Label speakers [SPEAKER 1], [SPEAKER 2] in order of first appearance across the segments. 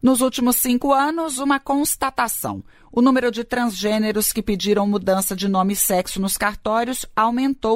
[SPEAKER 1] Nos últimos 5 anos, uma constatação. O número de transgêneros que pediram mudança de nome e sexo nos cartórios aumentou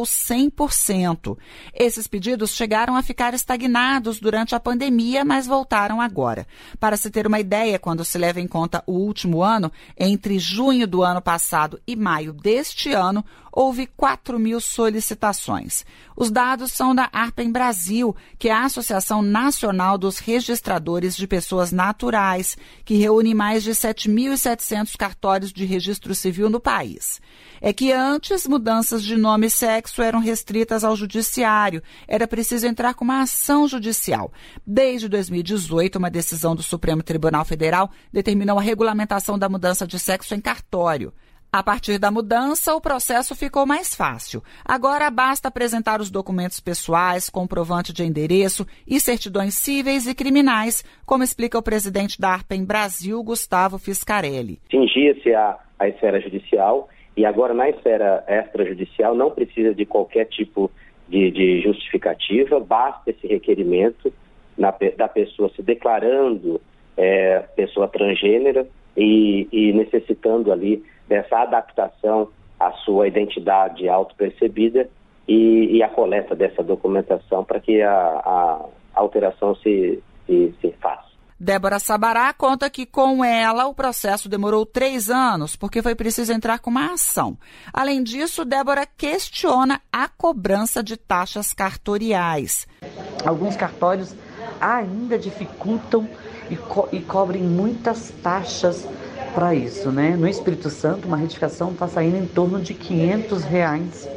[SPEAKER 1] 100%. Esses pedidos chegaram a ficar estagnados durante a pandemia, mas voltaram agora. Para se ter uma ideia, quando se leva em conta o último ano, entre junho do ano passado e maio deste ano, houve 4.000 solicitações. Os dados são da ARPEN Brasil, que é a Associação Nacional dos Registradores de Pessoas Naturais, que reúne mais de 7.700 cartórios de registro civil no país. É que antes, mudanças de nome e sexo eram restritas ao judiciário. Era preciso entrar com uma ação judicial. Desde 2018, uma decisão do Supremo Tribunal Federal determinou a regulamentação da mudança de sexo em cartório. A partir da mudança, o processo ficou mais fácil. Agora basta apresentar os documentos pessoais, comprovante de endereço e certidões cíveis e criminais, como explica o presidente da ARPEN Brasil, Gustavo Fiscarelli.
[SPEAKER 2] Cingia-se a esfera judicial e agora na esfera extrajudicial não precisa de qualquer tipo de justificativa, basta esse requerimento da pessoa se declarando pessoa transgênera e necessitando ali dessa adaptação à sua identidade autopercebida e a coleta dessa documentação para que a alteração se faça.
[SPEAKER 1] Débora Sabará conta que com ela o processo demorou 3 anos, porque foi preciso entrar com uma ação. Além disso, Débora questiona a cobrança de taxas cartoriais.
[SPEAKER 3] Alguns cartórios ainda dificultam e cobrem muitas taxas para isso, né? No Espírito Santo, uma retificação está saindo em torno de R$500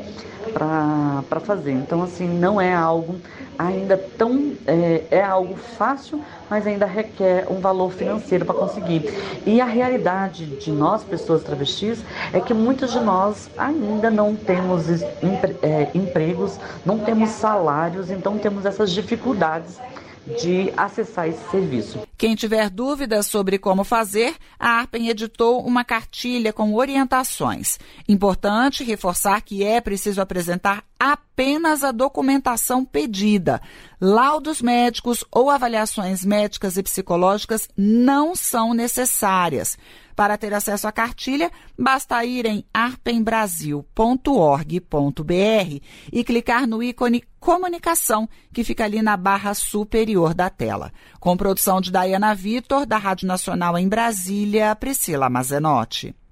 [SPEAKER 3] para fazer. Então, assim, não é algo ainda tão... É algo fácil, mas ainda requer um valor financeiro para conseguir. E a realidade de nós, pessoas travestis, é que muitos de nós ainda não temos empregos, não temos salários, então temos essas dificuldades de acessar esse serviço.
[SPEAKER 1] Quem tiver dúvidas sobre como fazer, a ARPEN editou uma cartilha com orientações. Importante reforçar que é preciso apresentar apenas a documentação pedida. Laudos médicos ou avaliações médicas e psicológicas não são necessárias. Para ter acesso à cartilha, basta ir em arpenbrasil.org.br e clicar no ícone Comunicação, que fica ali na barra superior da tela. Com produção de Daiana Vitor, da Rádio Nacional em Brasília, Priscila Mazenotti.